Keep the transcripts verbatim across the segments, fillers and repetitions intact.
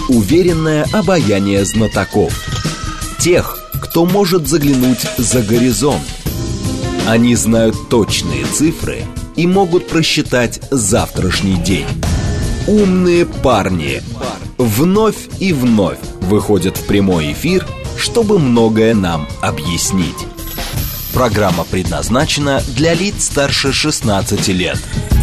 Уверенное обаяние знатоков. Тех, кто может заглянуть за горизонт. Они знают точные цифры и могут просчитать завтрашний день. Умные парни вновь и вновь выходят в прямой эфир, чтобы многое нам объяснить. Программа предназначена для лиц старше шестнадцати лет.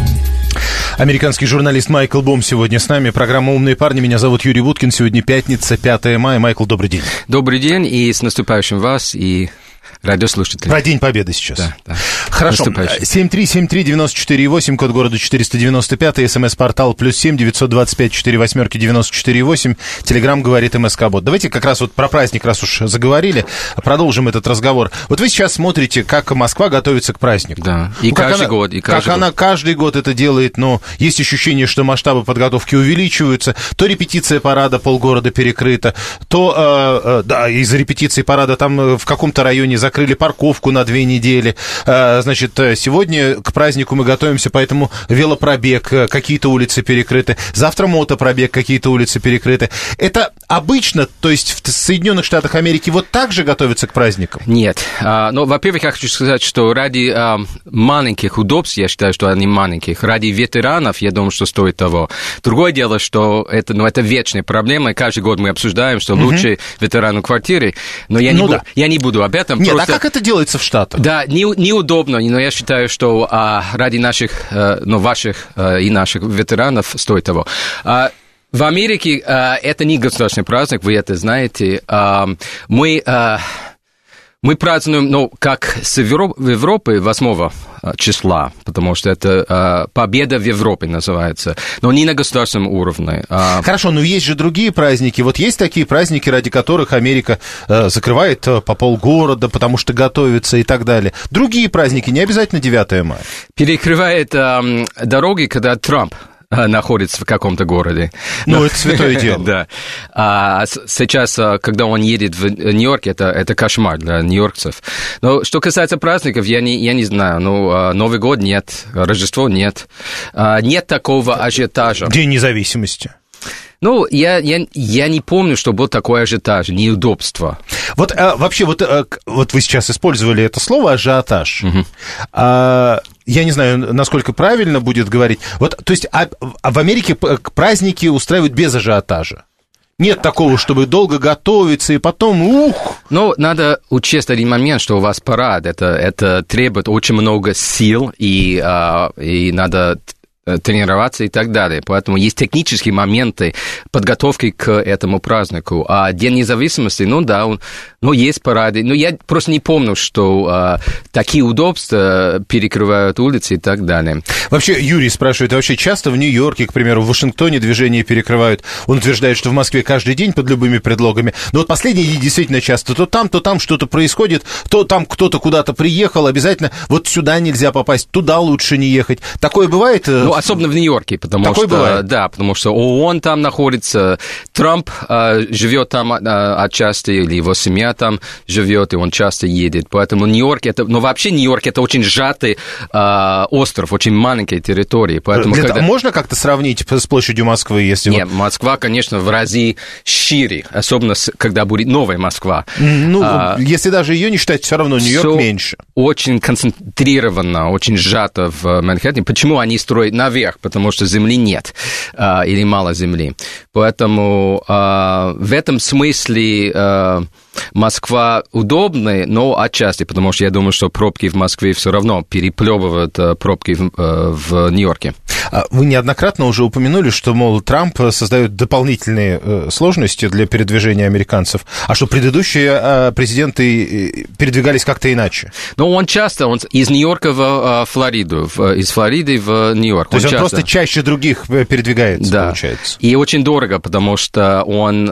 Американский журналист Майкл Бом сегодня с нами. Программа «Умные парни». Меня зовут Юрий Буткин. Сегодня пятница, пятое мая. Майкл, добрый день. Добрый день и с наступающим вас и радиослушателей. Про День Победы сейчас. Да, да. Хорошо. семь три семь три девять четыре восемь, код города четыреста девяносто пять, смс-портал плюс семь девятьсот двадцать пять четыре восьмерки девяносто четыре восемь, телеграм говорит МСК-бот. Давайте как раз вот про праздник, раз уж заговорили, продолжим этот разговор. Вот вы сейчас смотрите, как Москва готовится к празднику. Да, и ну, каждый она, год. И каждый как год. она каждый год это делает, но есть ощущение, что масштабы подготовки увеличиваются. То репетиция парада, полгорода перекрыта, то, э, э, да, из-за репетиции парада там в каком-то районе закрыли парковку на две недели. Значит, сегодня к празднику мы готовимся, поэтому велопробег, какие-то улицы перекрыты. Завтра мотопробег, какие-то улицы перекрыты. Это обычно, то есть в Соединенных Штатах Америки вот так же готовятся к праздникам? Нет. А, ну, во-первых, я хочу сказать, что ради а, маленьких удобств, я считаю, что они маленьких, ради ветеранов, я думаю, что стоит того. Другое дело, что это, ну, это вечная проблема, и каждый год мы обсуждаем, что угу. лучше ветерану квартиры, но я, ну, не, да. бу- я не буду об этом. Нет, просто... а как это делается в Штатах? Да, не, неудобно, но я считаю, что а, ради наших, а, ну, ваших а, и наших ветеранов стоит того. А, в Америке а, это не государственный праздник, вы это знаете. А, мы... А, Мы празднуем, ну, как с Европы восьмого числа, потому что это э, победа в Европе называется, но не на государственном уровне. А... Хорошо, но есть же другие праздники. Вот есть такие праздники, ради которых Америка э, закрывает э, по полгорода, потому что готовится и так далее. Другие праздники, не обязательно девятое мая. Перекрывает э, дороги, когда Трамп находится в каком-то городе. Ну, но... это святое дело. Да. А сейчас, когда он едет в Нью-Йорк, это, это кошмар для нью-йоркцев. Но что касается праздников, я не, я не знаю. Ну, Новый год нет, Рождество нет. Нет такого ажиотажа. День независимости. Ну, я, я, я не помню, что был такой ажиотаж, неудобство. Вот а, вообще, вот, а, вот вы сейчас использовали это слово ажиотаж. Угу. А, я не знаю, насколько правильно будет говорить. Вот, то есть, а, а в Америке праздники устраивают без ажиотажа? Нет такого, чтобы долго готовиться и потом ух! Ну, надо учесть один момент, что у вас парад. Это, это требует очень много сил, и, а, и надо... тренироваться и так далее. Поэтому есть технические моменты подготовки к этому празднику. А День независимости, ну да, он, ну, есть парады. Но я просто не помню, что а, такие удобства перекрывают улицы и так далее. Вообще, Юрий спрашивает, а вообще часто в Нью-Йорке, к примеру, в Вашингтоне движение перекрывают? Он утверждает, что в Москве каждый день под любыми предлогами. Но вот последние дни действительно часто. То там, то там что-то происходит, то там кто-то куда-то приехал, обязательно вот сюда нельзя попасть, туда лучше не ехать. Такое бывает? Ну, особенно в Нью-Йорке, потому Такое что... бывает? Да, потому что ООН там находится, Трамп э, живет там э, отчасти, или его семья там живет, и он часто едет. Поэтому Нью-Йорк это... Ну, вообще Нью-Йорк это очень сжатый э, остров, очень маленькая территория. Поэтому, Где-то когда... Можно как-то сравнить с площадью Москвы, если... Нет, Москва, конечно, в разы шире, особенно когда будет новая Москва. Ну, а, если даже ее не считать, все равно Нью-Йорк меньше. Очень концентрированно, очень сжато в Манхэттене. Почему они строят наверх? Потому что земли нет, а, или мало земли. Поэтому а, в этом смысле а, Москва удобная, но отчасти, потому что я думаю, что пробки в Москве все равно переплевывают пробки в, в Нью-Йорке. Вы неоднократно уже упомянули, что, мол, Трамп создает дополнительные сложности для передвижения американцев, а что предыдущие президенты передвигались как-то иначе. Ну, он часто, он из Нью-Йорка в Флориду, из Флориды в Нью-Йорк. То есть он, он просто чаще других передвигается, да. Получается. И очень дорого, потому что он,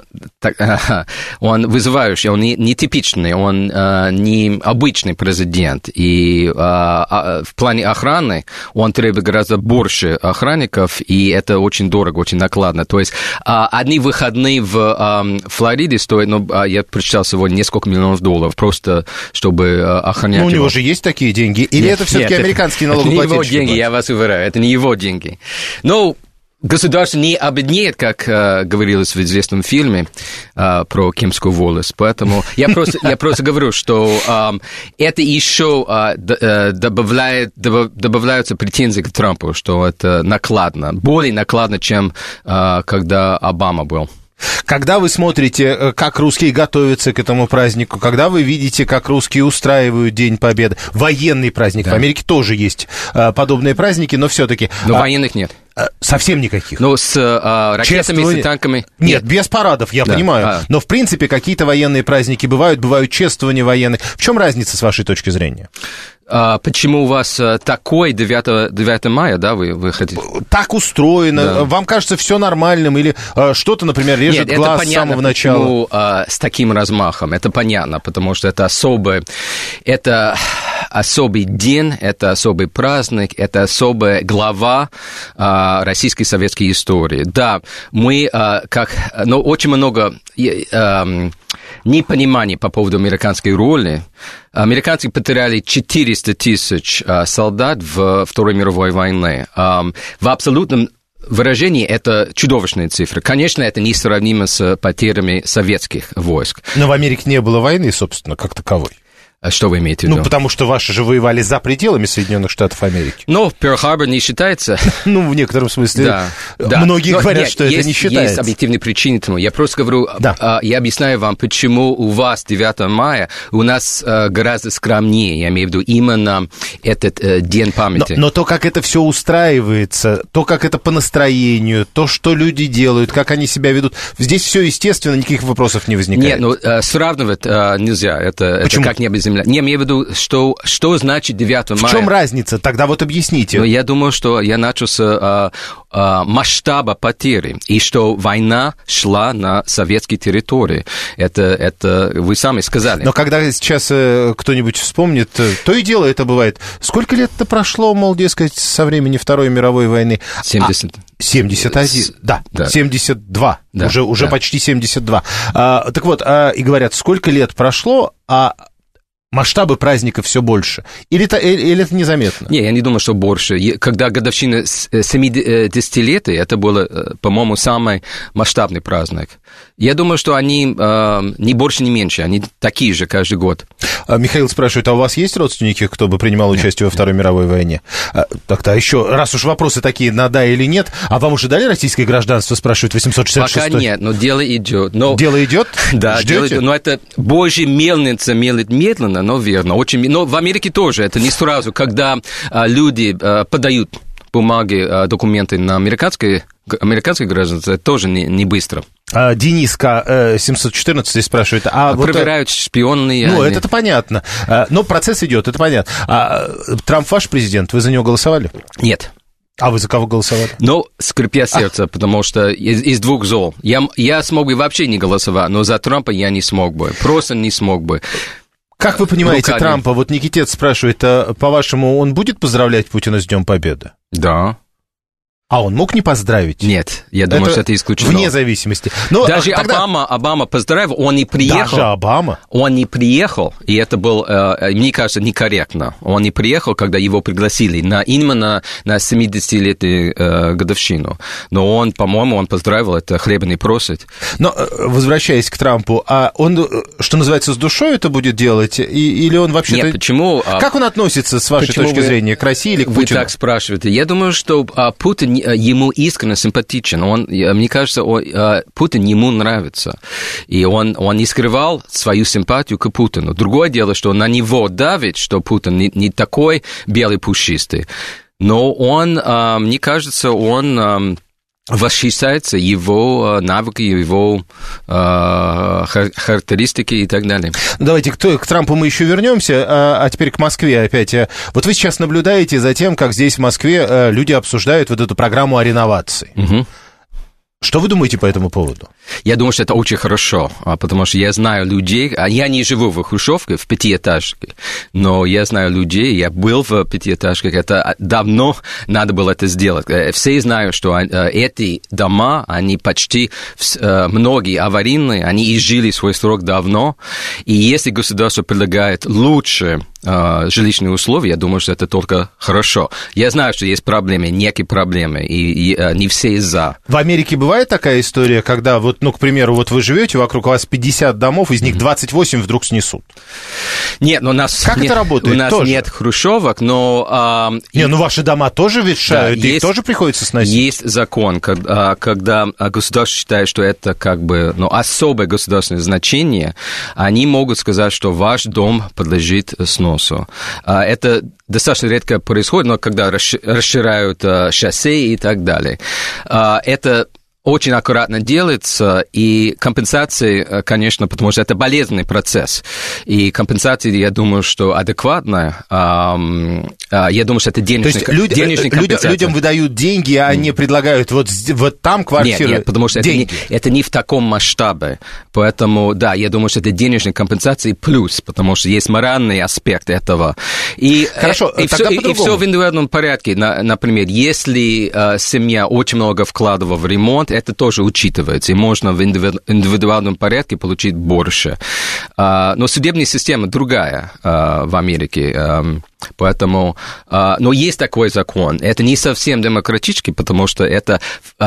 он вызывающий, он не, не типичный, он а, не обычный президент. И а, а, в плане охраны он требует гораздо больше охранников, и это очень дорого, очень накладно. То есть а, одни выходные в а, Флориде стоят, ну, я прочитал сегодня, несколько миллионов долларов, просто чтобы а, охранять. Ну, у его. него же есть такие деньги? Или нет, это все-таки американские налогоплательщики? Это не его деньги, я вас уверяю, это не его деньги. Ну, государство не обеднеет, как э, говорилось в известном фильме э, про Кимскую волость. Поэтому я просто, я просто говорю, что э, это еще э, добавляет, добавляются претензии к Трампу, что это накладно, более накладно, чем э, когда Обама был. Когда вы смотрите, как русские готовятся к этому празднику, когда вы видите, как русские устраивают День Победы, военный праздник, да. В Америке тоже есть подобные праздники, но все-таки... Но а... военных нет. Совсем никаких. Ну, с а, ракетами, Чествование... с танками? Нет, нет, без парадов, я да. понимаю. А. Но, в принципе, какие-то военные праздники бывают, бывают чествования военных. В чем разница, с вашей точки зрения? А, почему у вас такой девятого мая, да, вы, вы хотите? Так устроено. Да. Вам кажется все нормальным? Или а, что-то, например, режет Нет, глаз понятно, с самого начала? Почему, а, с таким размахом. Это понятно, потому что это особое... Это... особый день, это особый праздник, это особая глава а, российской советской истории. Да, мы, а, как, но очень много а, непонимания по поводу американской роли. Американцы потеряли четыреста тысяч а, солдат в Второй мировой войне. А, в абсолютном выражении это чудовищные цифры. Конечно, это несравнимо с потерями советских войск. Но в Америке не было войны, собственно, как таковой. Что вы имеете в виду? Ну, потому что ваши же воевали за пределами Соединенных Штатов Америки. Ну, Перл-Харбор не считается. Ну, в некотором смысле. Да, да. Многие Но говорят, нет, что есть, это не считается. Есть объективные причины тому. Я просто говорю, да. я объясняю вам, почему у вас девятого мая, у нас гораздо скромнее, я имею в виду именно этот День памяти. Но, но то, как это все устраивается, то, как это по настроению, то, что люди делают, как они себя ведут, здесь все естественно, никаких вопросов не возникает. Нет, ну, сравнивать нельзя, это, это как небо и земля. Не, я имею в виду, что, что значит девятого мая? В чем разница? Тогда вот объясните. Ну, я думаю, что я начал с а, а, масштаба потери, и что война шла на советской территории. Это, это вы сами сказали. Но когда сейчас э, кто-нибудь вспомнит, то и дело это бывает. Сколько лет-то прошло, мол, дескать, со времени Второй мировой войны? семьдесят. А, семьдесят один, да, да, семьдесят два, да, уже, уже да. почти семьдесят два. А, так вот, а, и говорят, сколько лет прошло, а... масштабы праздника все больше. Или это, или это незаметно? Не, я не думаю, что больше. Когда годовщина семидесятилетия, это было, по-моему, самый масштабный праздник. Я думаю, что они э, ни больше, ни меньше. Они такие же каждый год. Михаил спрашивает, а у вас есть родственники, кто бы принимал участие нет, во Второй нет. мировой войне? Так-то еще, раз уж вопросы такие на да или нет, а вам уже дали российское гражданство, спрашивает восемьсот шестьдесят шесть? Пока нет, но дело идет. Но... Дело идет? Да, ждете? Дело идет. Но это божья мельница мелит медленно, но верно. Очень... Но в Америке тоже это не сразу, когда а, люди а, подают бумаги, а, документы на американское, американское гражданство, это тоже не, не быстро. А, Дениска семьсот четырнадцать спрашивает... А проверяют вот, шпионные... Ну, они... это понятно. Но процесс идет, это понятно. А Трамп ваш президент, вы за него голосовали? Нет. А вы за кого голосовали? Ну, скрипя сердце, а. потому что из, из двух зол. Я, я смог бы вообще не голосовать, но за Трампа я не смог бы. Просто не смог бы. Как вы понимаете Руками. Трампа? Вот Никитец спрашивает, а, по-вашему, он будет поздравлять Путина с Днем Победы? Да. А он мог не поздравить? Нет, я думаю, это что это исключено. Вне зависимости. Но даже тогда... Обама, Обама поздравил, он не приехал. Даже Обама? Он не приехал, и это было, мне кажется, некорректно. Он не приехал, когда его пригласили на, именно на семидесятилетнюю э, годовщину. Но он, по-моему, он поздравил, это хлеба не просит. Но, возвращаясь к Трампу, а он, что называется, с душой это будет делать? И, или он вообще-то... Нет, почему? Как он относится, с вашей точки вы, зрения, к России или к вы Путину? Вы так спрашиваете. Я думаю, что Путин ему искренне симпатичен. Он, мне кажется, он, Путин ему нравится. И он, он не скрывал свою симпатию к Путину. Другое дело, что на него давит, что Путин не, не такой белый пушистый. Но он, мне кажется, он... восхищается его навыки, его э, характеристики и так далее. Давайте к, к Трампу мы еще вернемся, а, а теперь к Москве опять. Вот вы сейчас наблюдаете за тем, как здесь в Москве люди обсуждают вот эту программу о реновации. Угу. Что вы думаете по этому поводу? Я думаю, что это очень хорошо, потому что я знаю людей, я не живу в хрущевке, в пятиэтажке, но я знаю людей, я был в пятиэтажках, это давно надо было это сделать. Все знают, что эти дома, они почти, многие аварийные, они изжили свой срок давно, и если государство предлагает лучше жилищные условия, я думаю, что это только хорошо. Я знаю, что есть проблемы, некие проблемы, и, и не все за. В Америке бывает такая история, когда, вот, ну, к примеру, вот вы живете, вокруг вас пятьдесят домов, из них двадцать восемь вдруг снесут? Нет, но у нас... Как нет, это работает? У нас тоже? нет хрущевок, но... А, не, и... ну ваши дома тоже ветшают, да, их есть, тоже приходится сносить? Есть закон, когда, когда государство считает, что это как бы, ну, особое государственное значение, они могут сказать, что ваш дом подлежит сносу. Это достаточно редко происходит, но когда расширяют шоссе и так далее. Это очень аккуратно делается, и компенсации, конечно, потому что это болезненный процесс. И компенсации, я думаю, что адекватная. Я думаю, что это денежная, То есть люди, денежная компенсация. Людям выдают деньги, а они предлагают вот, вот там квартиру. Нет, нет, потому что это не, это не в таком масштабе. Поэтому, да, я думаю, что это денежная компенсация плюс, потому что есть моральный аспект этого. И, Хорошо, и, все, и, и все в индивидуальном порядке. Например, если семья очень много вкладывала в ремонт, это тоже учитывается, и можно в индивидуальном порядке получить больше. Но судебная система другая в Америке, поэтому... Но есть такой закон. Это не совсем демократически, потому что это,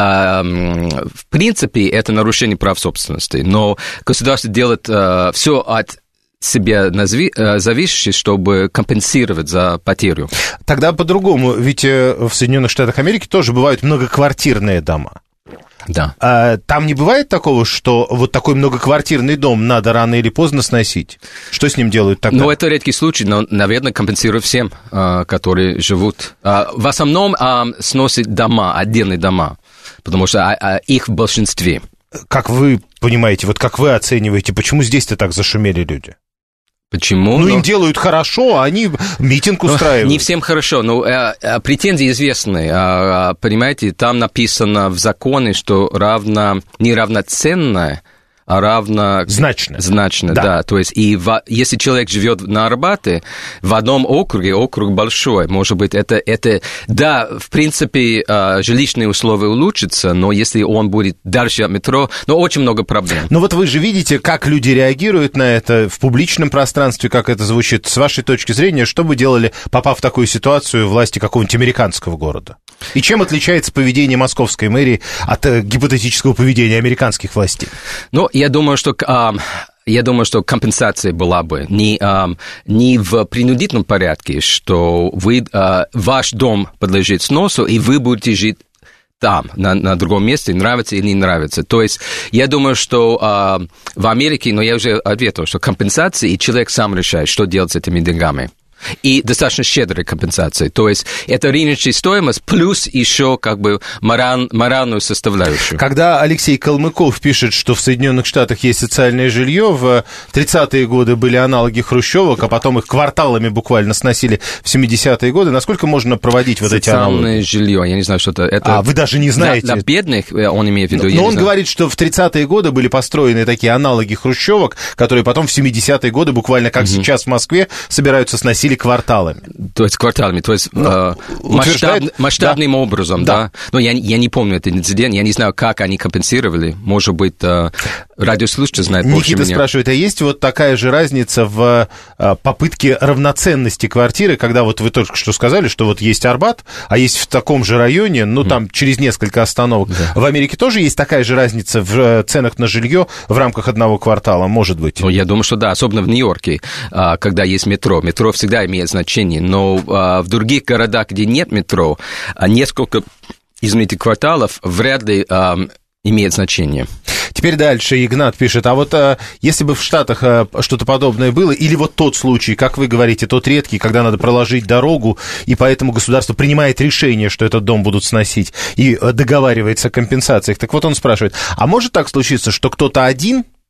в принципе, это нарушение прав собственности, но государство делает все от себя зависящее, чтобы компенсировать за потерю. Тогда по-другому, ведь в Соединенных Штатах Америки тоже бывают многоквартирные дома. Да. А там не бывает такого, что вот такой многоквартирный дом надо рано или поздно сносить? Что с ним делают тогда? Ну, это редкий случай, но, наверное, компенсируют всем, которые живут. В основном сносят дома, отдельные дома, потому что их в большинстве. Как вы понимаете, вот как вы оцениваете, почему здесь-то так зашумели люди? Почему? Ну, но... им делают хорошо, а они митинг устраивают. Не всем хорошо, но э, э, претензии известны. Э, понимаете, там написано в законе, что равно, неравноценное, а равно... Значно. Значно, да. да. То есть, и в, если человек живет на Арбате, в одном округе, округ большой, может быть, это, это да, в принципе, жилищные условия улучшатся, но если он будет дальше от метро, но очень много проблем. Ну вот вы же видите, как люди реагируют на это в публичном пространстве, как это звучит. С вашей точки зрения, что бы делали, попав в такую ситуацию, власти какого-нибудь американского города? И чем отличается поведение московской мэрии от э, гипотетического поведения американских властей? Ну, я думаю, что... А... Я думаю, что компенсация была бы не, а, не в принудительном порядке, что вы, а, ваш дом подлежит сносу, и вы будете жить там, на, на другом месте, нравится или не нравится. То есть я думаю, что а, в Америке, но я уже ответил, что компенсация, и человек сам решает, что делать с этими деньгами. И достаточно щедрой компенсации. То есть это рыночная стоимость плюс еще как бы мораль, моральную составляющую. Когда Алексей Калмыков пишет, что в Соединенных Штатах есть социальное жилье, в тридцатые годы были аналоги хрущевок, а потом их кварталами буквально сносили в семидесятые годы, насколько можно проводить вот эти аналоги? Социальное жилье, я не знаю, что это... это... А, вы даже не знаете? Для, для бедных он имеет в виду, Но, я но не он знаю. говорит, что в тридцатые годы были построены такие аналоги хрущевок, которые потом в семидесятые годы, буквально как угу. сейчас в Москве, собираются сносить кварталами. То есть кварталами, то есть ну, э, масштаб, масштабным да. образом, да. да. Но я, я не помню этот инцидент, я не знаю, как они компенсировали. Может быть, э, радиослушатель знает больше Никита меня. Спрашивает, а есть вот такая же разница в э, попытке равноценности квартиры, когда вот вы только что сказали, что вот есть Арбат, а есть в таком же районе, ну, там mm. через несколько остановок. Да. В Америке тоже есть такая же разница в ценах на жилье в рамках одного квартала, может быть? Ну, я думаю, что да, особенно в Нью-Йорке, когда есть метро. Метро всегда имеет значение, но а, в других городах, где нет метро, а несколько, извините, кварталов вряд ли а, имеет значение. Теперь дальше Игнат пишет, а вот а, если бы в Штатах а, что-то подобное было, или вот тот случай, как вы говорите, тот редкий, когда надо проложить дорогу, и поэтому государство принимает решение, что этот дом будут сносить, и а, договаривается о компенсациях, так вот он спрашивает, а может так случиться, что кто-то один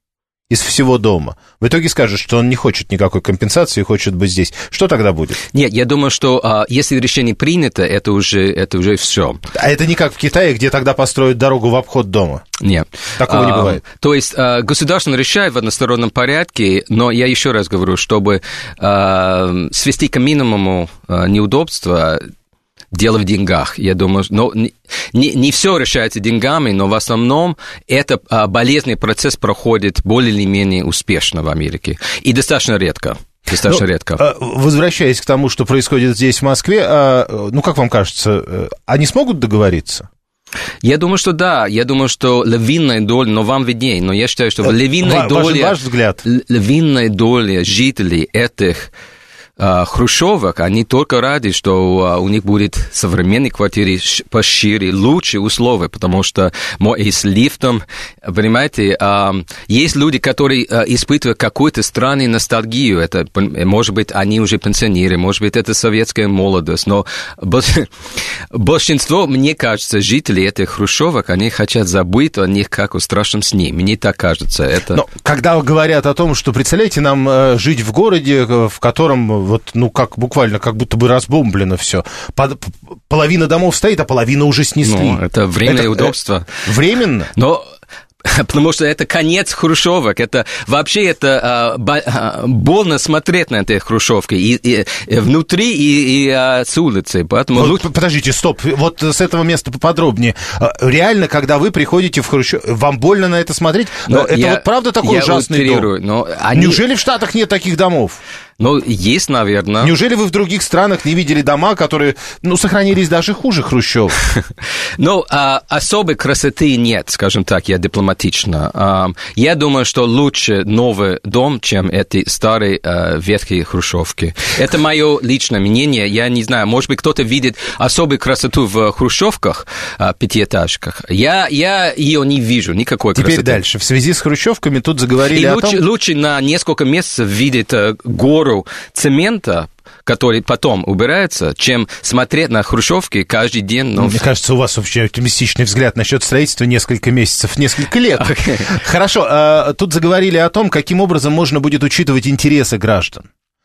из всего дома, в итоге скажет, что он не хочет никакой компенсации, хочет быть здесь, что тогда будет? Нет, я думаю, что а, если решение принято, это уже, это уже все. А это не как в Китае, где тогда построят дорогу в обход дома? Нет. Такого а, не бывает. То есть а, государство решает в одностороннем порядке, но я еще раз говорю, чтобы а, свести к минимуму а, неудобства, дело в деньгах, я думаю. Но не, не все решается деньгами, но в основном этот а, болезненный процесс проходит более или менее успешно в Америке. И достаточно редко. Достаточно ну, редко. Возвращаясь к тому, что происходит здесь, в Москве, ну, как вам кажется, они смогут договориться? Я думаю, что да. Я думаю, что львиная доля, но вам виднее, но я считаю, что львиная доля... Ваш взгляд. Львиная доля жителей этих... хрущевок, они только рады, что у них будет современные квартиры пошире, лучше условия, потому что и с лифтом, понимаете, есть люди, которые испытывают какую-то странную ностальгию, это, может быть, они уже пенсионеры, может быть, это советская молодость, но большинство, мне кажется, жителей этих хрущевок, они хотят забыть о них, как о страшном сне, мне так кажется. Это... Но когда говорят о том, что, представляете, нам жить в городе, в котором вот, ну, как буквально, как будто бы разбомблено все. Половина домов стоит, а половина уже снесли. Ну, это временное это, удобство. Временно? Но... Потому что это конец хрущевок, это вообще это а, больно смотреть на эти хрущевки и, и, и внутри и, и а, с улицы. Поэтому... Вот, подождите, стоп, вот с этого места поподробнее. Реально, когда вы приходите в хрущевку, вам больно на это смотреть? Но это я, вот правда такой ужасный дом? Но они... Неужели в Штатах нет таких домов? Ну, есть, наверное. Неужели вы в других странах не видели дома, которые, ну, сохранились даже хуже хрущевок? Ну, особой красоты нет, скажем так, я дипломатично. Я думаю, что лучше новый дом, чем эти старые ветхие хрущевки. Это мое личное мнение. Я не знаю, может быть, кто-то видит особую красоту в хрущевках, пятиэтажках. Я, я ее не вижу, никакой Теперь красоты. Теперь дальше. В связи с хрущевками тут заговорили И о лучше, том... лучше на несколько месяцев видеть гору цемента, который потом убирается, чем смотреть на хрущевки каждый день. Но... Мне кажется, у вас вообще оптимистичный взгляд насчет строительства несколько месяцев, несколько лет. Okay. Хорошо, а, тут заговорили о том, каким образом можно будет учитывать интересы граждан.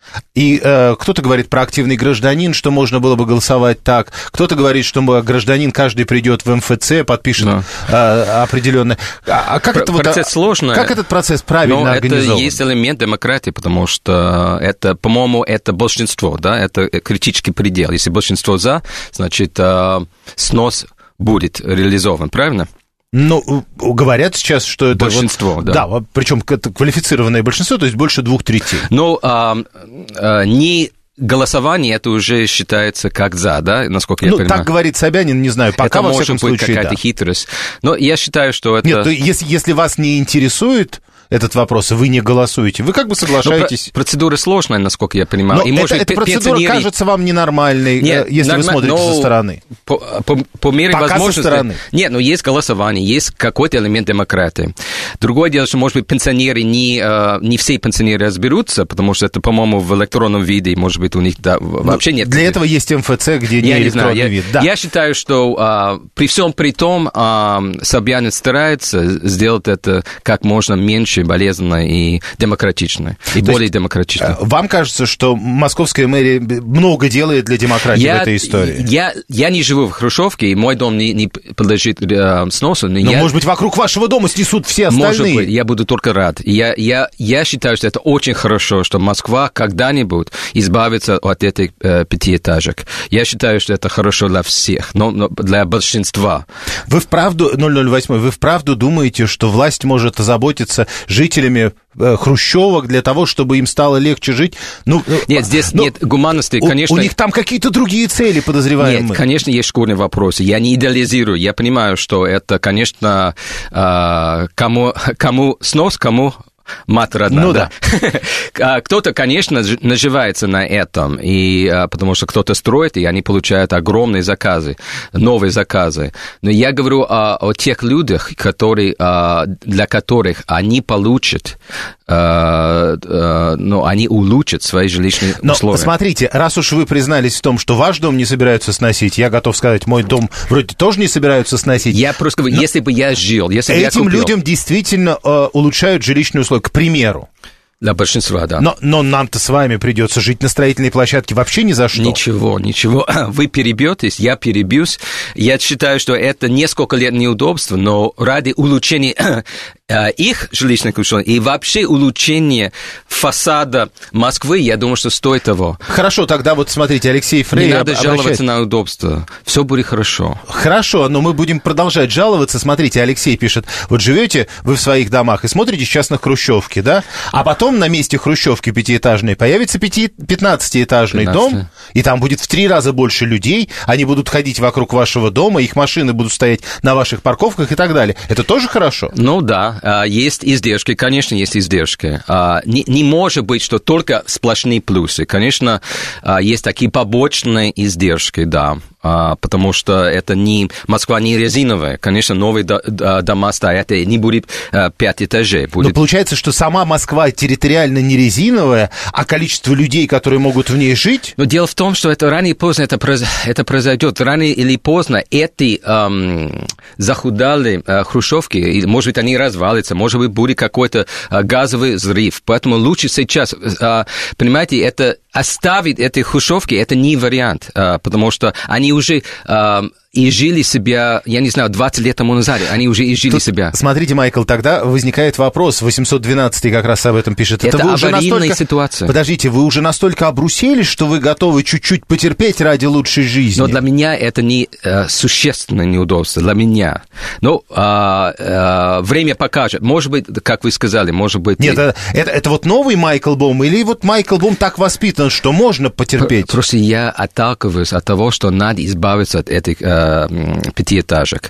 И э, кто-то говорит про активный гражданин, что можно было бы голосовать так. Кто-то говорит, что гражданин каждый придет в эм эф цэ, подпишет да. э, определенное. А, а как Про- это процесс вот, сложный. Как этот процесс правильно Но организован? Это есть элемент демократии, потому что это, по-моему, это большинство, да, это критический предел. Если большинство за, значит э, снос будет реализован, правильно? Ну, говорят сейчас, что это... Большинство, вот, да. Да, причем это квалифицированное большинство, то есть больше двух третей. Ну, а, а, не... Голосование, это уже считается как за, да, насколько я ну, понимаю? Ну, так говорит Собянин, не знаю, пока, это во всяком случае, Это может быть какая-то да. хитрость. Но я считаю, что это... Нет, то если, если вас не интересует этот вопрос, и вы не голосуете, вы как бы соглашаетесь... Про- процедура сложная, насколько я понимаю. Но и, это, может, эта процедура пенсионеры... кажется вам ненормальной, Нет, если норма... вы смотрите но... со стороны. По, по, по мере Пока возможности... со стороны. Нет, но есть голосование, есть какой-то элемент демократии. Другое дело, что, может быть, пенсионеры, не, не все пенсионеры разберутся, потому что это, по-моему, в электронном виде, может быть, у них да, вообще нет... Для этого есть эм эф цэ, где не я электронный не знаю. вид. Я, да. я считаю, что а, при всем при том, а, Собянин старается сделать это как можно меньше болезненно и демократично, и То более есть, демократично. Вам кажется, что московская мэрия много делает для демократии я, в этой истории? Я, я не живу в Хрущевке, и мой дом не, не подлежит э, сносу. Но, но я, может быть, вокруг вашего дома снесут все остальные? Может быть, я буду только рад. Я, я, я считаю, что это очень хорошо, что Москва когда-нибудь избавится от этих э, пятиэтажек. Я считаю, что это хорошо для всех, но, но для большинства. Вы вправду, ноль ноль восемь, вы вправду думаете, что власть может озаботиться жителями хрущевок для того, чтобы им стало легче жить? Ну, нет, здесь ну, нет гуманности, конечно... У, у них там какие-то другие цели, подозреваем. Нет, конечно, есть шкурные вопросы. Я не идеализирую. Я понимаю, что это, конечно, кому, кому снос, кому... Мать родная, ну, да. да. Кто-то, конечно, наживается на этом, и, потому что кто-то строит, и они получают огромные заказы, новые заказы. Но я говорю о, о тех людях, которые, для которых они получат, ну, они улучшат свои жилищные Но условия. Смотрите, раз уж вы признались в том, что ваш дом не собираются сносить, я готов сказать, мой дом вроде тоже не собираются сносить. Я просто говорю, если бы я жил, если бы я купил... Этим людям действительно улучшают жилищные условия. слой, к примеру. Для большинства, да. Но, но нам-то с вами придется жить на строительной площадке вообще ни за что. Ничего, ничего. Вы перебьетесь, я перебьюсь. Я считаю, что это несколько лет неудобства, но ради улучшения их жилищных условий и вообще улучшения фасада Москвы, я думаю, что стоит того. Хорошо, тогда вот смотрите, Алексей Фрей... Не надо обращает... жаловаться на удобство. Все будет хорошо. Хорошо, но мы будем продолжать жаловаться. Смотрите, Алексей пишет, вот живете вы в своих домах и смотрите сейчас на хрущевки, да? А потом на месте хрущевки пятиэтажной появится пятнадцатиэтажный дом, и там будет в три раза больше людей, они будут ходить вокруг вашего дома, их машины будут стоять на ваших парковках и так далее. Это тоже хорошо? Ну да. Есть издержки, конечно, есть издержки. Не, не может быть, что только сплошные плюсы. Конечно, есть такие побочные издержки, да, потому что это не... Москва не резиновая. Конечно, новые дома стоят, и не будет пять этажей. Будет... Но получается, что сама Москва территориально не резиновая, а количество людей, которые могут в ней жить... Но дело в том, что это рано или поздно это, произ... это произойдет. Рано или поздно эти эм, захудалые э, хрущевки, может быть, они развалятся, может быть, будет какой-то а, газовый взрыв. Поэтому лучше сейчас, а, понимаете, это оставить эти хрущевки, это не вариант, а, потому что они уже а, и жили себя, я не знаю, двадцать лет тому назад, они уже и жили Тут, себя. Смотрите, Майкл, тогда возникает вопрос, восемьсот двенадцатый как раз об этом пишет. Это, это вы аварийная уже настолько... ситуация. Подождите, вы уже настолько обрусели, что вы готовы чуть-чуть потерпеть ради лучшей жизни? Но для меня это не э, существенное неудобство, для меня. Но э, э, время покажет. Может быть, как вы сказали, может быть... Нет, это, это, это вот новый Майкл Бом, или вот Майкл Бом так воспитан, что можно потерпеть? Просто я отталкиваюсь от того, что надо избавиться от этих э, пятиэтажек.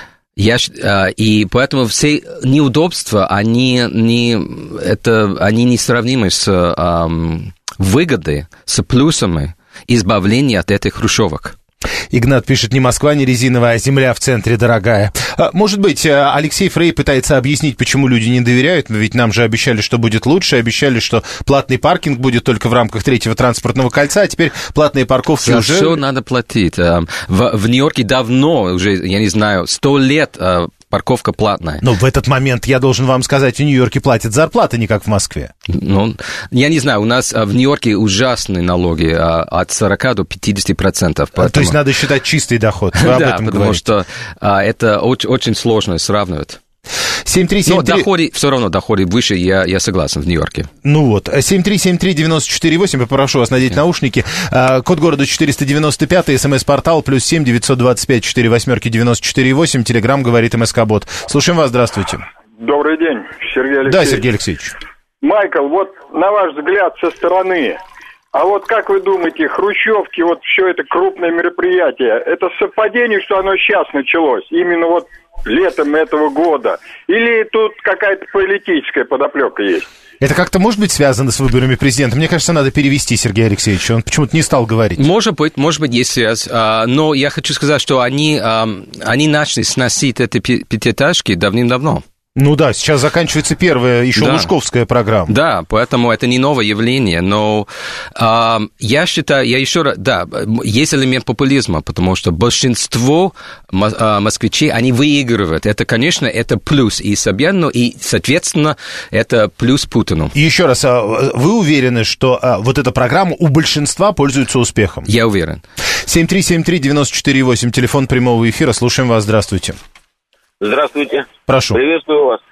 Я, э, и поэтому все неудобства, они не, это, они несравнимы с э, выгодой, с плюсами избавления от этих хрущевок. Игнат пишет, не Москва, не резиновая, а земля в центре дорогая. Может быть, Алексей Фрей пытается объяснить, почему люди не доверяют, но ведь нам же обещали, что будет лучше, обещали, что платный паркинг будет только в рамках третьего транспортного кольца, а теперь платные парковки За уже... все надо платить. В, в Нью-Йорке давно, уже, я не знаю, сто лет парковка платная. Но в этот момент, я должен вам сказать, в Нью-Йорке платят зарплаты не как в Москве. Ну, я не знаю, у нас в Нью-Йорке ужасные налоги от сорока до пятидесяти процентов. Поэтому... То есть надо считать чистый доход, вы об да, этом потому говорите. что а, это очень, очень сложно сравнивать. семь три семь три... Но доходы, все равно доходы выше, я, я согласен, в Нью-Йорке. Ну вот, семь три семь три девять четыре восемь, попрошу вас надеть yeah. наушники. Код города четыреста девяносто пять, смс-портал, плюс семь девятьсот двадцать пять четыре восьмерки девяносто четыре восемь, телеграмм говорит МСК-бот. Слушаем вас, здравствуйте. Добрый день, Сергей Алексеевич. Да, Сергей Алексеевич. Майкл, вот на ваш взгляд со стороны, а вот как вы думаете, хрущевки, вот все это крупное мероприятие, это совпадение, что оно сейчас началось, именно вот летом этого года? Или тут какая-то политическая подоплека есть? Это как-то может быть связано с выборами президента? Мне кажется, надо перевести Сергея Алексеевича. Он почему-то не стал говорить. Может быть, может быть, есть связь. Но я хочу сказать, что они, они начали сносить эти пятиэтажки давным-давно. Ну да, сейчас заканчивается первая, еще да. Лужковская программа. Да, поэтому это не новое явление, но э, я считаю, я еще раз, да, есть элемент популизма, потому что большинство москвичей, они выигрывают. Это, конечно, это плюс и Собяну, и, соответственно, это плюс Путину. И еще раз, вы уверены, что вот эта программа у большинства пользуется успехом? Я уверен. семь три семь три девять четыре восемь, телефон прямого эфира, слушаем вас, здравствуйте. Здравствуйте. Прошу. Приветствую вас.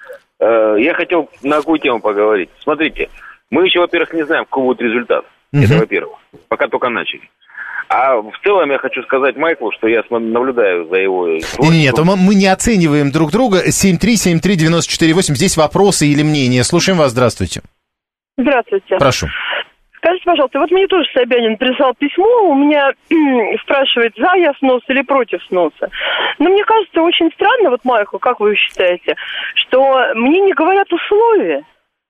Я хотел на какую тему поговорить. Смотрите, мы еще, во-первых, не знаем, какой будет результат. Uh-huh. Это, во-первых. Пока только начали. А в целом я хочу сказать Майклу, что я наблюдаю за его... Нет, нет, мы не оцениваем друг друга. семь три семь три девять четыре восемь. Здесь вопросы или мнения. Слушаем вас. Здравствуйте. Здравствуйте. Прошу. Скажите, пожалуйста, вот мне тоже Собянин прислал письмо, у меня спрашивает, за я снос или против сноса. Но мне кажется, очень странно, вот, Майкл, как вы считаете, что мне не говорят условия.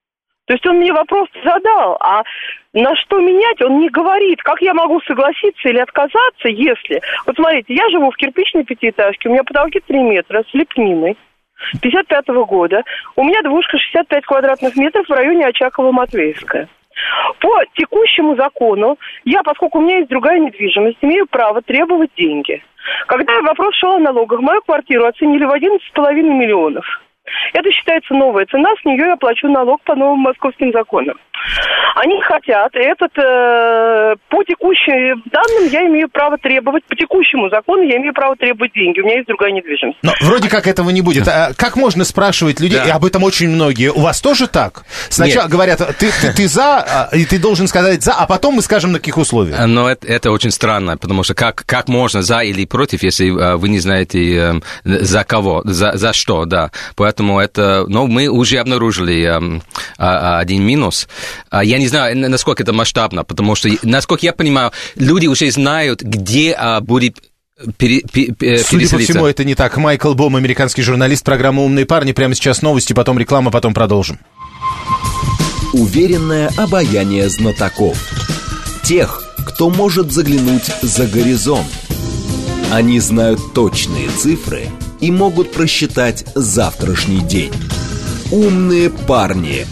То есть он мне вопрос задал, а на что менять он не говорит. Как я могу согласиться или отказаться, если... Вот смотрите, я живу в кирпичной пятиэтажке, у меня потолки три метра с лепниной. пятьдесят пятого года. У меня двушка шестьдесят пять квадратных метров в районе Очаково-Матвеевская. По текущему закону, я, поскольку у меня есть другая недвижимость, имею право требовать деньги. Когда вопрос шел о налогах, мою квартиру оценили в одиннадцать с половиной миллионов. Это считается новая цена, с нее я плачу налог по новым московским законам. Они хотят, этот, э, по текущим данным я имею право требовать, по текущему закону я имею право требовать деньги, у меня есть другая недвижимость. Но вроде как этого не будет. А как можно спрашивать людей, да. и об этом очень многие, у вас тоже так? Сначала Нет. говорят, ты, ты, ты за, и ты должен сказать за, а потом мы скажем, на каких условиях. Но это, это очень странно, потому что как, как можно за или против, если вы не знаете за кого, за, за что, да. Поэтому это, ну, мы уже обнаружили один минус. Я не знаю, насколько это масштабно, потому что, насколько я понимаю, люди уже знают, где будет пере, пере, Судя по всему, это не так. Майкл Бом, американский журналист программы «Умные парни». Прямо сейчас новости, потом реклама, потом продолжим. Уверенное обаяние знатоков. Тех, кто может заглянуть за горизонт. Они знают точные цифры и могут просчитать завтрашний день. «Умные парни».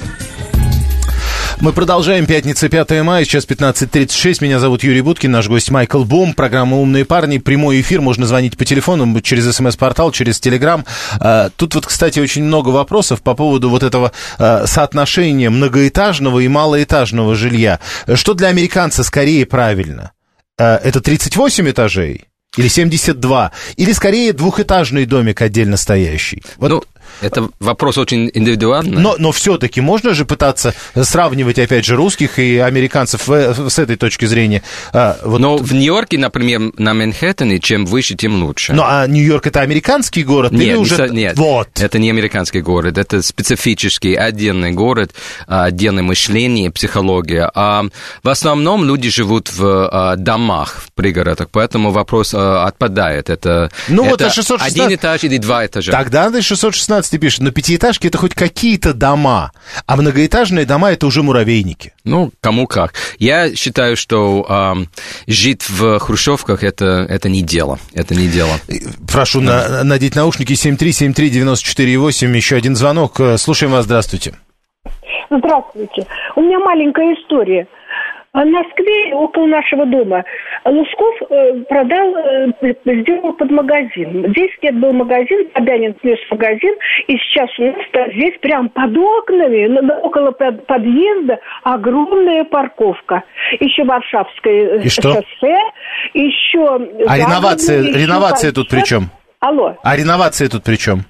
Мы продолжаем. Пятница, пятое мая, сейчас пятнадцать тридцать шесть. Меня зовут Юрий Буткин, наш гость Майкл Бом. Программа «Умные парни». Прямой эфир, можно звонить по телефону, через СМС-портал, через Телеграм. Тут вот, кстати, очень много вопросов по поводу вот этого соотношения многоэтажного и малоэтажного жилья. Что для американца скорее правильно? Это тридцать восемь этажей? Или семьдесят два? Или, скорее, двухэтажный домик отдельно стоящий? Вот. Ну, это вопрос очень индивидуальный. Но, но все-таки можно же пытаться сравнивать, опять же, русских и американцев с этой точки зрения. Вот. Но в Нью-Йорке, например, на Манхэттене, чем выше, тем лучше. Ну, а Нью-Йорк — это американский город? Нет, или уже... не, нет вот. Это не американский город. Это специфический, отдельный город, отдельное мышление, психология. А в основном люди живут в домах, в пригородах, поэтому вопрос отпадает. Это, ну, это вот а шестьсот шестнадцать... один этаж или два этажа. Тогда на шестьсот шестнадцать пишет, но пятиэтажки — это хоть какие-то дома, а многоэтажные дома — это уже муравейники. Ну, кому как. Я считаю, что э, жить в хрущевках это, — это не дело. Это не дело. Прошу да. на, надеть наушники. Семь три семь три девяносто четыре восемь. Еще один звонок. Слушаем вас. Здравствуйте. Здравствуйте. У меня маленькая история. В Москве, около нашего дома, Лусков продал, сделал под магазин. десять лет был магазин, Собянин снес магазин, и сейчас у нас здесь прям под окнами, около подъезда, огромная парковка. Еще Варшавское и что? шоссе, еще... А реновация, еще реновация тут при чем? Алло. А реновация тут при чем?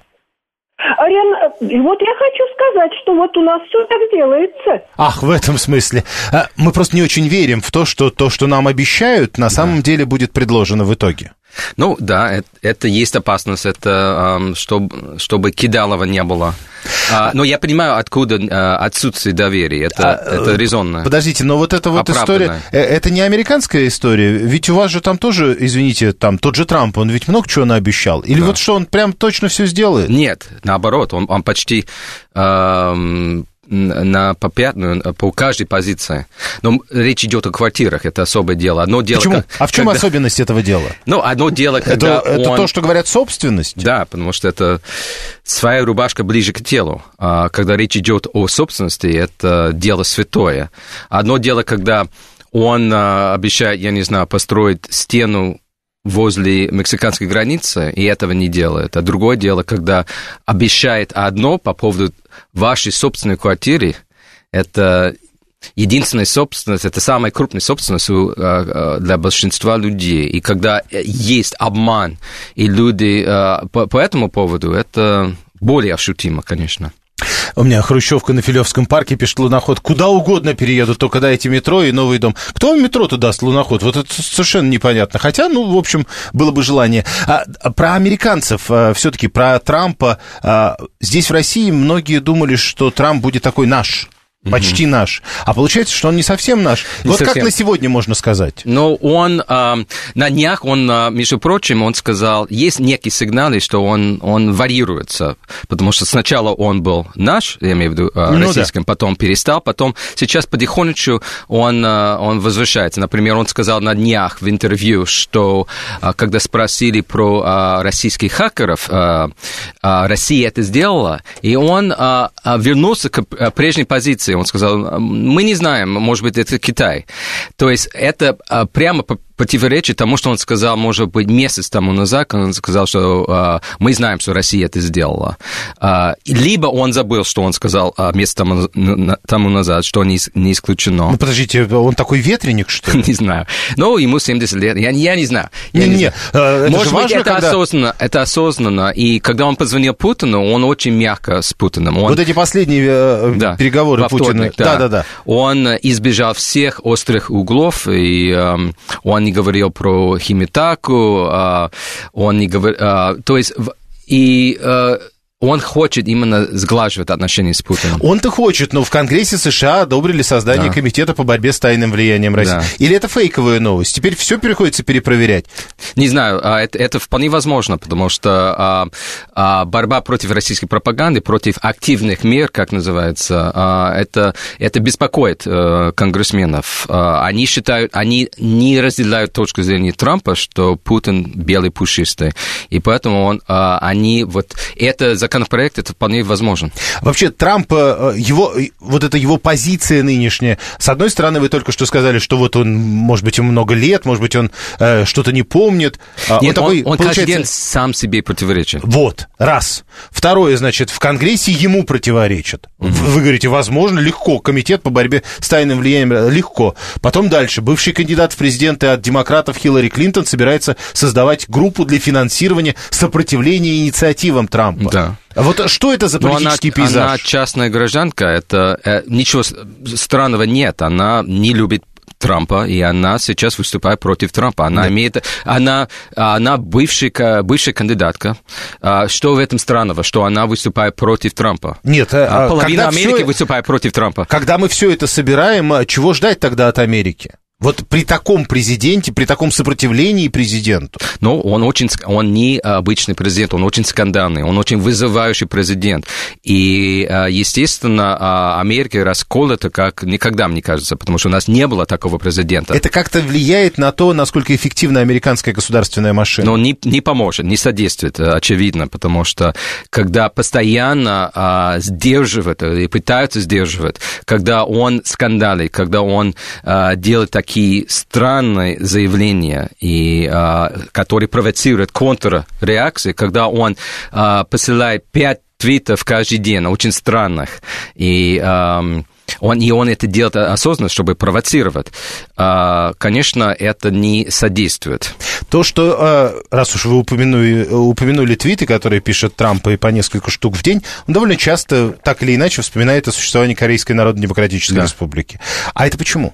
И вот я хочу сказать, что вот у нас все так делается. Ах, в этом смысле. Мы просто не очень верим в то, что то, что нам обещают, на самом да. деле будет предложено в итоге. Ну, да, это, это есть опасность, это чтобы, чтобы кидалова не было. А, но я понимаю, откуда отсутствие доверия, это, а, это резонно. Подождите, но вот эта вот история, это не американская история? Ведь у вас же там тоже, извините, там тот же Трамп, он ведь много чего наобещал. Или да. вот что, он прям точно все сделает? Нет, наоборот, он, он почти... Эм... на попятную, по каждой позиции. Но речь идет о квартирах, это особое дело. Одно дело Почему? Как, а в чем когда... особенность этого дела? Ну, одно дело, когда это, это он... то, что говорят, собственность? Да, потому что это своя рубашка ближе к телу. А когда речь идет о собственности, это дело святое. Одно дело, когда он обещает, я не знаю, построить стену возле мексиканской границы, и этого не делает. А другое дело, когда обещает одно по поводу вашей собственной квартиры, это единственная собственность, это самая крупная собственность для большинства людей. И когда есть обман, и люди по, по этому поводу, это более ощутимо, конечно. У меня хрущевка на Филевском парке, пишет луноход. Куда угодно перееду, только дайте метро и новый дом. Кто в метро-то даст луноход? Вот это совершенно непонятно. Хотя, ну, в общем, было бы желание. А, про американцев, а, все-таки про Трампа. А, здесь в России многие думали, что Трамп будет такой наш. Почти mm-hmm. наш. А получается, что он не совсем наш. Не вот совсем. Как на сегодня можно сказать? Ну, он, э, на днях, он, э, между прочим, он сказал, есть некие сигналы, что он, он варьируется, потому что сначала он был наш, я имею в виду, э, ну, российским, да. потом перестал, потом сейчас потихонечку он, э, он возвращается. Например, он сказал на днях в интервью, что э, когда спросили про э, российских хакеров, э, э, Россия это сделала, и он э, вернулся к э, прежней позиции. Он сказал, мы не знаем, может быть, это Китай. То есть это прямо противоречит тому, что он сказал, может быть, месяц тому назад, он сказал, что э, мы знаем, что Россия это сделала. Э, либо он забыл, что он сказал э, месяц тому, тому назад, что не, не исключено. Ну, подождите, он такой ветреник, что ли? Не знаю. Ну, ему семьдесят лет, я, я не знаю. Я не, не не, знаю. это может быть, важно, это, когда... осознанно, это осознанно, и когда он позвонил Путину, он очень мягко с Путиным. Он... Вот эти последние э, да, переговоры Путина. Да. да, да, да. Он избежал всех острых углов, и э, он не говорил про Химитаку, э, он не говорил... Э, то есть, и... Э, он хочет именно сглаживать отношения с Путиным. Он-то хочет, но в Конгрессе США одобрили создание да. комитета по борьбе с тайным влиянием России. Да. Или это фейковая новость? Теперь все приходится перепроверять? Не знаю, это, это вполне возможно, потому что а, а, борьба против российской пропаганды, против активных мер, как называется, а, это, это беспокоит а, конгрессменов. А, они считают, они не разделяют точку зрения Трампа, что Путин белый пушистый, и поэтому он, а, они вот это законопроект, это вполне возможен. Вообще, Трамп, его, вот эта его позиция нынешняя, с одной стороны, вы только что сказали, что вот он, может быть, ему много лет, может быть, он э, что-то не помнит. Нет, он, такой, он получается... каждый день сам себе противоречит. Вот, раз. Второе, значит, в Конгрессе ему противоречат. Mm-hmm. Вы говорите, возможно, легко, комитет по борьбе с тайным влиянием, легко. Потом дальше. Бывший кандидат в президенты от демократов Хиллари Клинтон собирается создавать группу для финансирования сопротивления инициативам Трампа. Да. А вот что это за политический она, пейзаж? Она частная гражданка, это э, ничего странного нет, она не любит Трампа, и она сейчас выступает против Трампа. Она да. имеет, она, она бывшая, бывшая кандидатка. Что в этом странного, что она выступает против Трампа? Нет, половина Америки все... выступает против Трампа. Когда мы все это собираем, чего ждать тогда от Америки? Вот при таком президенте, при таком сопротивлении президенту. Ну, он очень, он не обычный президент, он очень скандальный, он очень вызывающий президент. И, естественно, Америка расколота как никогда, мне кажется, потому что у нас не было такого президента. Это как-то влияет на то, насколько эффективна американская государственная машина? Но не, не поможет, не содействует, очевидно, потому что когда постоянно а, сдерживают и пытаются сдерживать, когда он скандалит, когда он а, делает такие такие странные заявления, и, а, которые провоцируют контрреакции, когда он а, посылает пять твитов каждый день, очень странных, и... А, Он, и он это делает осознанно, чтобы провоцировать. Конечно, это не содействует. То, что, раз уж вы упомянули, упомянули твиты, которые пишет Трамп, и по несколько штук в день, он довольно часто, так или иначе, вспоминает о существовании Корейской Народно-Демократической да. Республики. А это почему?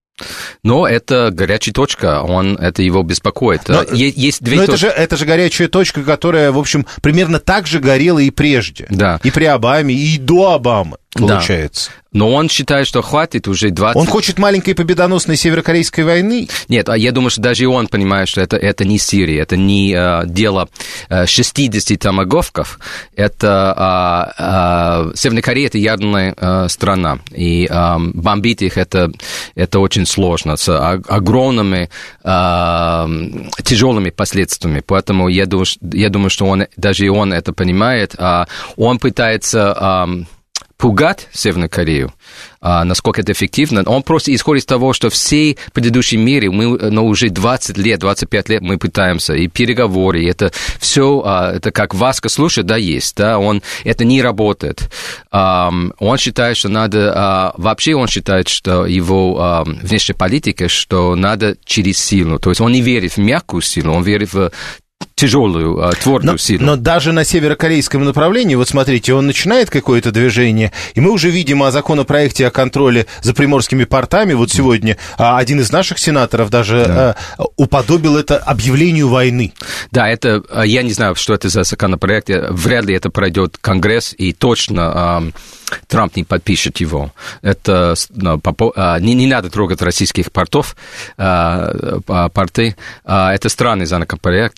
Но это горячая точка, он, это его беспокоит. Но, есть две но точки. это же, это же горячая точка, которая, в общем, примерно так же горела и прежде. Да. И при Обаме, и до Обамы, получается. Да. Но он считает, что хватит уже двадцать... Он хочет маленькой победоносной северокорейской войны? Нет, я думаю, что даже и он понимает, что это, это не Сирия, это не uh, дело uh, шестьдесят томагавков, это uh, uh, Северная Корея, это ядерная uh, страна, и um, бомбить их это, это очень сложно, с огромными uh, тяжелыми последствиями, поэтому я думаю, я думаю, что он, даже и он это понимает, uh, он пытается... Um, пугать Северную Корею, а, насколько это эффективно. Он просто исходит из того, что все предыдущие меры, мы ну, уже двадцать лет, двадцать пять лет мы пытаемся, и переговоры, это все, а, это как Васка слушает, да, есть, да, он, это не работает. А, он считает, что надо, а, вообще он считает, что его а, внешняя политика, что надо через силу, то есть он не верит в мягкую силу, он верит в тяжелую, твердую но, силу. Но даже на северокорейском направлении, вот смотрите, он начинает какое-то движение, и мы уже видим о законопроекте о контроле за приморскими портами. Вот сегодня один из наших сенаторов даже да. уподобил это объявлению войны. Да, это, я не знаю, что это за законопроект, вряд ли это пройдет Конгресс, и точно Трамп не подпишет его. Это не, не надо трогать российских портов, порты. Это странный законопроект.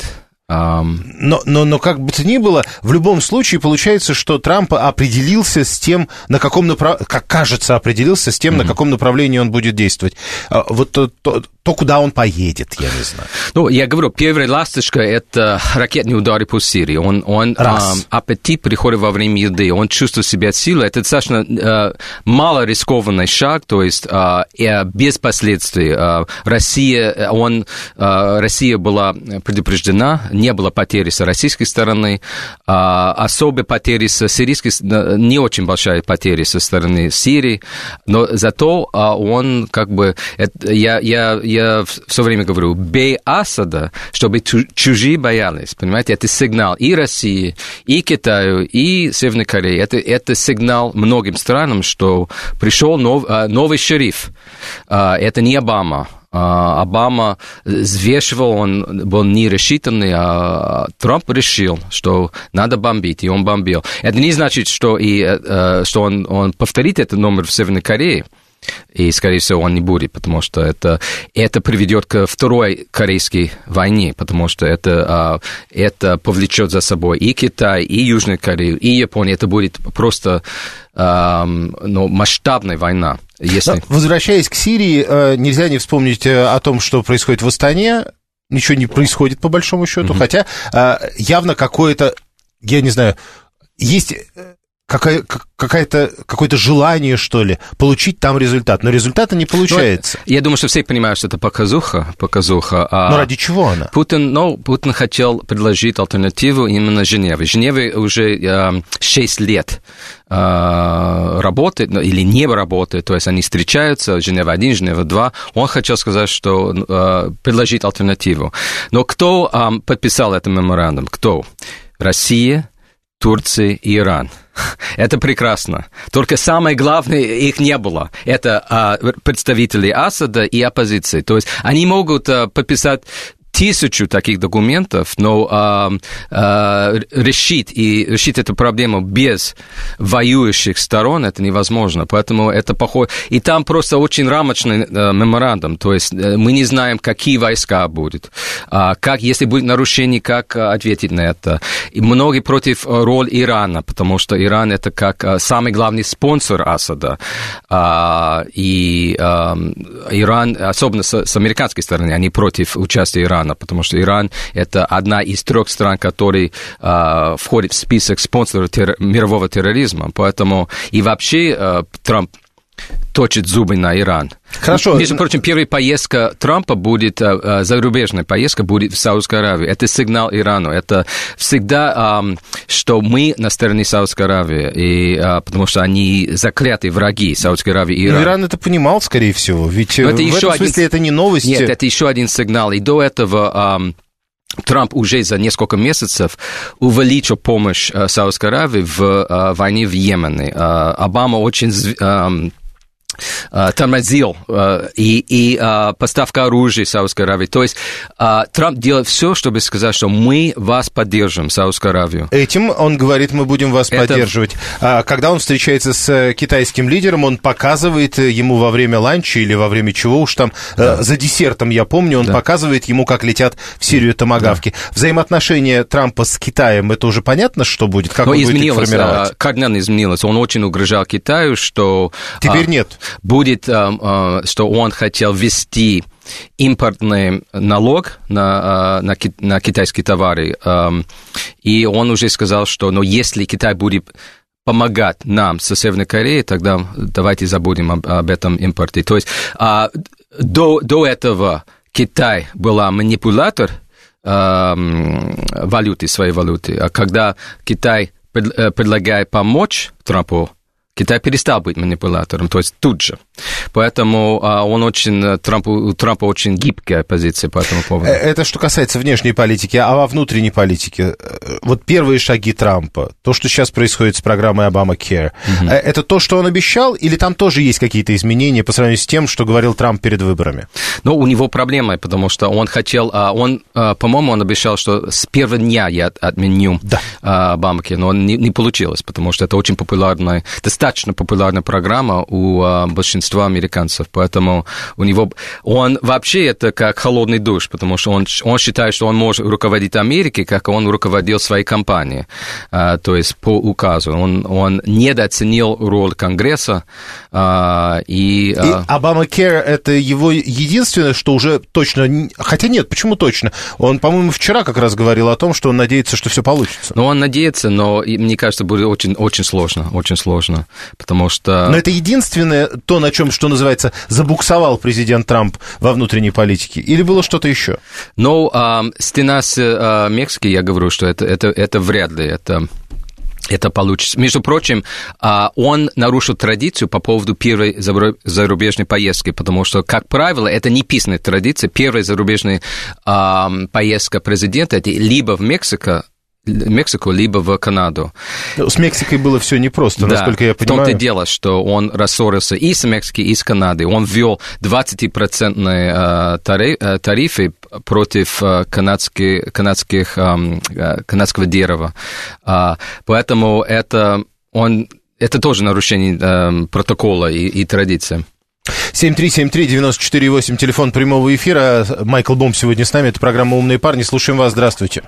Но, но, но как бы то ни было, в любом случае получается, что Трамп определился с тем, на каком направлении, как кажется, определился с тем, mm-hmm. на каком направлении он будет действовать. Вот то, то, то, куда он поедет, я не знаю. Ну, я говорю, первая ласточка – это ракетные удары по Сирии. Он, он а, аппетит приходит во время еды, он чувствует себя силой. Это достаточно а, мало рискованный шаг, то есть а, без последствий. А, Россия, он, а, Россия была предупреждена, не было потери с российской стороны, а, особые потери с сирийской, не очень большая потери со стороны Сирии, но зато а, он как бы, это, я, я, я все время говорю, бей Асада, чтобы чужие боялись, понимаете, это сигнал и России, и Китаю, и Северной Корее, это, это сигнал многим странам, что пришел нов, новый шериф, а, это не Обама. Обама взвешивал, он был не рассчитанный, а Трамп решил, что надо бомбить, и он бомбил. Это не значит, что, и, что он, он повторит этот номер в Северной Корее, и, скорее всего, он не будет, потому что это, это приведет к второй корейской войне, потому что это, это повлечет за собой и Китай, и Южную Корею, и Японию. Это будет просто ну, масштабная война. Если... Но, возвращаясь к Сирии, нельзя не вспомнить о том, что происходит в Астане. Ничего не происходит, по большому счету, mm-hmm. хотя явно какое-то, я не знаю, есть... Какая, какая-то, какое-то желание, что ли, получить там результат. Но результата не получается. Ну, я думаю, что все понимают, что это показуха. показуха а Но ради чего она? Путин, ну, Путин хотел предложить альтернативу именно Женеве. В Женеве уже э, шесть лет э, работает, или не работает, то есть они встречаются, Женева один, Женева два. Он хотел сказать, что э, предложить альтернативу. Но кто э, подписал этот меморандум? Кто? Россия, Турция и Иран. Это прекрасно. Только самое главное, их не было. Это а, представители Асада и оппозиции. То есть они могут а, подписать тысячу таких документов, но а, а, решить, и решить эту проблему без воюющих сторон это невозможно. Поэтому это похоже... И там просто очень рамочный а, меморандум. То есть мы не знаем, какие войска будут, а, как, если будет нарушение, как а, ответить на это. И многие против роли Ирана, потому что Иран это как а, самый главный спонсор Асада. А, и а, Иран, особенно с, с американской стороны, они против участия Ирана, потому что Иран – это одна из трех стран, которые э, входят в список спонсоров терр- мирового терроризма. Поэтому и вообще э, Трамп точит зубы на Иран. Хорошо. Между прочим, первая поездка Трампа будет, э, зарубежная поездка будет в Саудовскую Аравию. Это сигнал Ирану. Это всегда, э, что мы на стороне Саудовской Аравии, и, э, потому что они заклятые враги Саудовской Аравии и Ирана. Но Иран это понимал, скорее всего, ведь это в этом смысле один... это не новость. Нет, это еще один сигнал. И до этого... Э, Трамп уже за несколько месяцев увеличил помощь э, Саудовской Аравии в э, войне в Йемене. Э, Обама очень... Э, тормозил и, и поставка оружия Саудовской Аравии. То есть Трамп делает все, чтобы сказать, что мы вас поддержим, Саудовскую Аравию. Этим он говорит, мы будем вас Это... поддерживать. Когда он встречается с китайским лидером, он показывает ему во время ланча или во время чего уж там, да. за десертом, я помню, он да. показывает ему, как летят в Сирию томагавки. Да. Взаимоотношения Трампа с Китаем, это уже понятно, что будет? Как Но он будет их формировать? Кардинально изменилось. Он очень угрожал Китаю, что... Теперь нет. Будет, что он хотел ввести импортный налог на, на, на китайские товары. И он уже сказал, что ну, если Китай будет помогать нам со Северной Кореей, тогда давайте забудем об, об этом импорте. То есть до, до этого Китай была манипулятор валюты, своей валюты. А когда Китай предлагает помочь Трампу, Китай перестал быть манипулятором, то есть тут же. Поэтому он очень, Трамп, у Трампа очень гибкая позиция по этому поводу. Это что касается внешней политики, а во внутренней политике? Вот первые шаги Трампа, то, что сейчас происходит с программой Obamacare, угу. это то, что он обещал, или там тоже есть какие-то изменения по сравнению с тем, что говорил Трамп перед выборами? Ну, у него проблемы, потому что он хотел, он, по-моему, он обещал, что с первого дня я отменю да. Obamacare, но не, не получилось, потому что это очень популярный, достаточно достаточно популярная программа у а, большинства американцев, поэтому у него... Он вообще это как холодный душ, потому что он, он считает, что он может руководить Америкой, как он руководил своей компанией, а, то есть по указу. Он, он недооценил роль Конгресса. А, и, а... и Obamacare — это его единственное, что уже точно... Хотя нет, почему точно? Он, по-моему, вчера как раз говорил о том, что он надеется, что все получится. Ну, он надеется, но мне кажется, будет очень, очень сложно, очень сложно, потому что... Но это единственное то, на чем, что называется, забуксовал президент Трамп во внутренней политике, или было что-то еще? Ну, а, стена с а, Мексикой, я говорю, что это, это, это вряд ли, это... Это получится. Между прочим, он нарушил традицию по поводу первой зарубежной поездки, потому что, как правило, это не писанная традиция. Первая зарубежная поездка президента – это либо в Мексику, Мексику, либо в Канаду. С Мексикой было все непросто, да, насколько я понимаю. В том-то и дело, что он рассорился и с Мексикой, и с Канадой. Он ввел двадцатипроцентные тарифы против канадских, канадских, канадского дерева. Поэтому это, он, это тоже нарушение протокола и, и традиции. семь три семь три девять четыре восемь, телефон прямого эфира. Майкл Бом сегодня с нами, это программа «Умные парни». Слушаем вас, здравствуйте.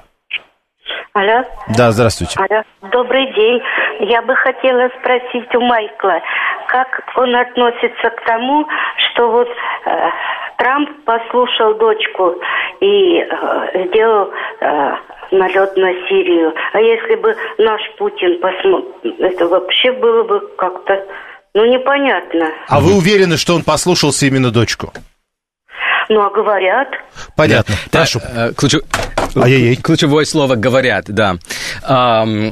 Алло. Да, здравствуйте. Алло. Добрый день. Я бы хотела спросить у Майкла, как он относится к тому, что вот э, Трамп послушал дочку и э, сделал э, налет на Сирию. А если бы наш Путин посмотрел, это вообще было бы как-то, ну, непонятно. А вы уверены, что он послушался именно дочку? Ну, а говорят. Понятно. Да, Прошу. Да, ключу... Ай-яй-яй. Ключевое слово «говорят», да. Um,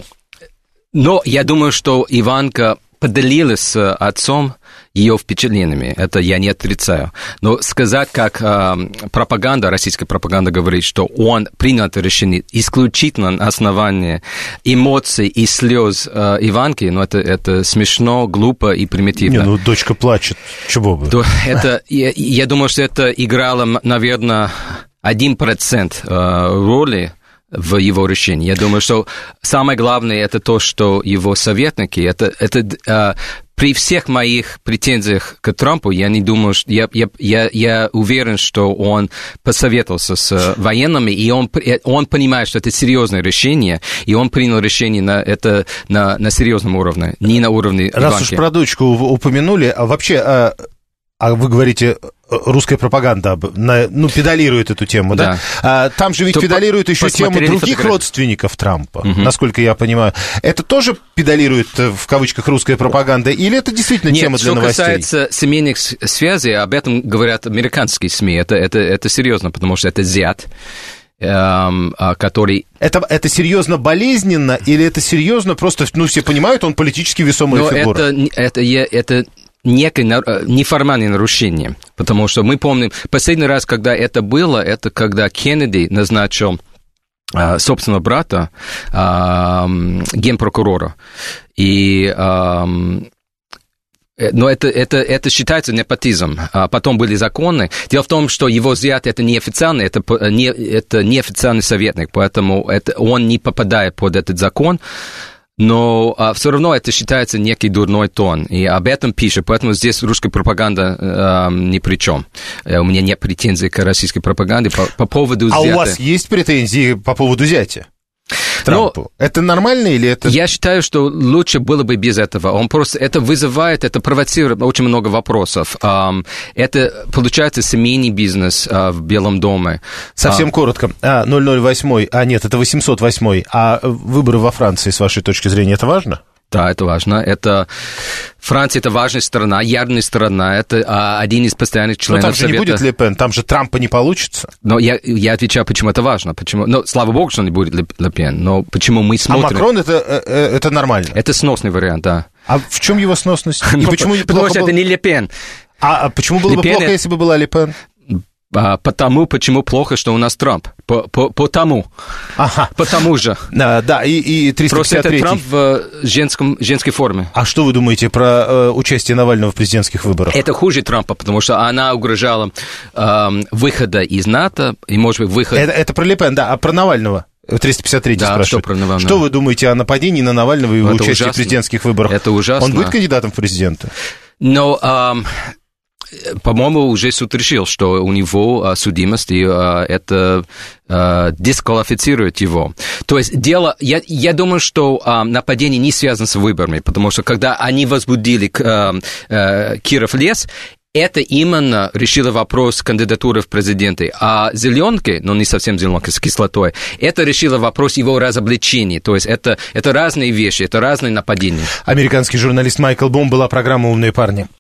но я думаю, что Иванка поделилась с отцом ее впечатлениями. Это я не отрицаю. Но сказать, как э, пропаганда, российская пропаганда говорит, что он принял это решение исключительно на основании эмоций и слез э, Иванки, ну, это, это смешно, глупо и примитивно. Не, ну, дочка плачет. Чего бы? То это, я, я думаю, что это играло, наверное, один процент э, роли в его решении. Я думаю, что самое главное это то, что его советники, это, это э, при всех моих претензиях к Трампу, я не думаю, что я, я, я, я уверен, что он посоветовался с военными, и он, он понимает, что это серьезное решение, и он принял решение на это на, на серьезном уровне, не на уровне Иванки. Раз уж про дочку упомянули, а вообще, а, а вы говорите, русская пропаганда, ну, педалирует эту тему, да? да? А, там же ведь То педалирует еще тему других родственников Трампа, угу. насколько я понимаю. Это тоже педалирует, в кавычках, русская пропаганда, или это действительно Нет, тема для новостей? Нет, что касается семейных связей, об этом говорят американские СМИ, это, это, это серьезно, потому что это зять, эм, который... Это, это серьезно болезненно, или это серьезно просто, ну, все понимают, он политически весомая Но фигура? Это, это, это некое неформальное нарушение, потому что мы помним, последний раз, когда это было, это когда Кеннеди назначил а, собственного брата а, генпрокурора, и... А, но это, это, это считается непотизм. А потом были законы. Дело в том, что его зять это неофициальный, это, не, это неофициальный советник, поэтому это, он не попадает под этот закон. Но а, все равно это считается некий дурной тон, и об этом пишет, поэтому здесь русская пропаганда а, ни при чем. У меня нет претензий к российской пропаганде по, по поводу зятя. А у вас есть претензии по поводу зятя? Трампу. Но это нормально или это... Я считаю, что лучше было бы без этого. Он просто... Это вызывает, это провоцирует очень много вопросов. Это, получается, семейный бизнес в Белом доме. Совсем а... коротко. А, ноль ноль восемь, а нет, это восемьсот восемь. А выборы во Франции, с вашей точки зрения, это важно? Да, это важно. Это... Франция – это важная страна, ярная страна. Это а, один из постоянных членов Совета. Но там же Совета. не будет Ле Пен, там же Трампа не получится. Но я, я отвечаю, почему это важно. Почему... Ну, слава богу, что не будет Ле Пен, но почему мы смотрим... А Макрон – это, это нормально? Это сносный вариант, да. А в чем его сносность? И почему Потому что это не Ле Пен. А почему было бы плохо, если бы была Ле Пен? Потому, почему плохо, что у нас Трамп. По, по, потому. Ага. Потому же. Да, да, и, и триста пятьдесят третий. Просто это Трамп в женском, женской форме. А что вы думаете про э, участие Навального в президентских выборах? Это хуже Трампа, потому что она угрожала э, выхода из НАТО, и, может быть, выход... Это, это про Ле Пен, да, а про Навального? триста пятьдесят третий да, спрашивает. Что, про что вы думаете о нападении на Навального и его участии ужасно. в президентских выборах? Это ужасно. Он будет кандидатом в президенты? Но... Um... По-моему, уже суд решил, что у него а, судимость, и а, это а, дисквалифицирует его. То есть дело... Я, я думаю, что а, нападение не связано с выборами, потому что когда они возбудили а, а, Киров-Лес, это именно решило вопрос кандидатуры в президенты. А зеленки, ну не совсем зеленки, с кислотой, это решило вопрос его разоблачения. То есть это, это разные вещи, это разные нападения. Американский журналист Майкл Бом, была программа «Умные парни».